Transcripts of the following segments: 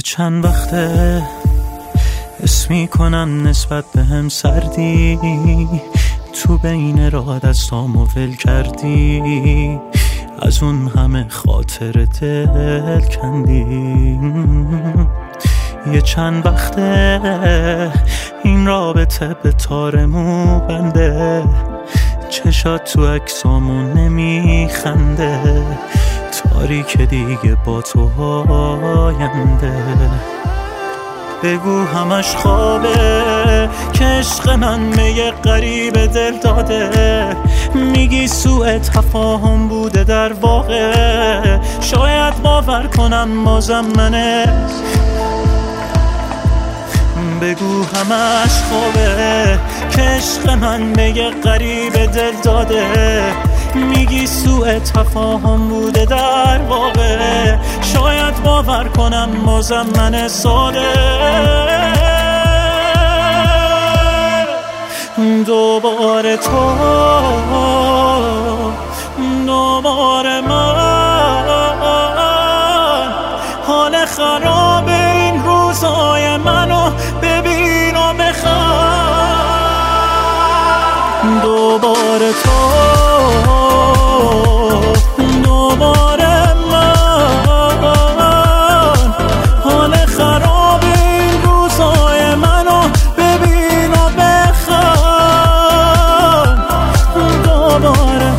چند وقته حس میکنم نسبت به هم سردی، تو بین راه دستامو ول کردی، از اون همه خاطر دل کندی. یه چند وقته این رابطه به تارمو بنده، چشات تو عکسامون نمیخنده، تاریک دیگه با تو آینده. بگو همش خوابه که عشق من به یه غریب دل داده، میگی سوء تفاهم بوده در واقع، شاید باور کنم بازم منه. بگو همش خوابه که عشق من به یه غریب دل داده، میگی سوء تفاهم بوده در واقع، شاید باور کنم بازم من ساده. دوباره تو، دوباره من، حال خراب این روزای منو ببین و بخواه. دوباره تو، دوباره من، حال خراب این روزای منو ببین و بخواه. دوباره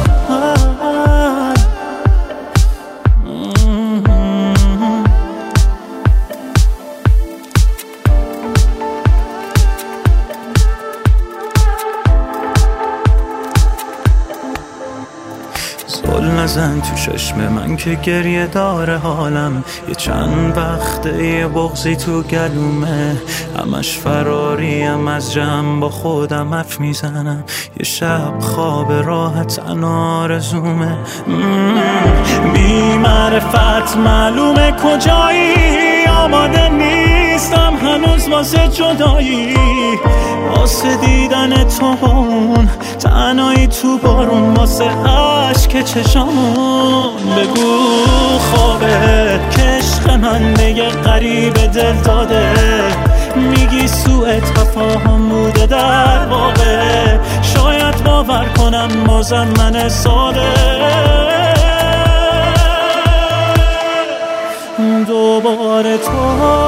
زل نزن تو چشم من که گریه داره حالم، یه چند وقته یه بغضی تو گلومه، همش فراریم از جمع با خودم حرف میزنم، یه شب خواب راحت آرزومه. بی معرفت معلومه کجایی، آماده نیستم هنوز واسه جدایی، واسه دیدن تو اون تنهایی تو بارون، واسه عشق چشامون. بگو خوابه که عشق من به یه غریب دل داده، میگی سوء تفاهم بوده در واقع، شاید باور کنم بازم من ساده. دوباره تو،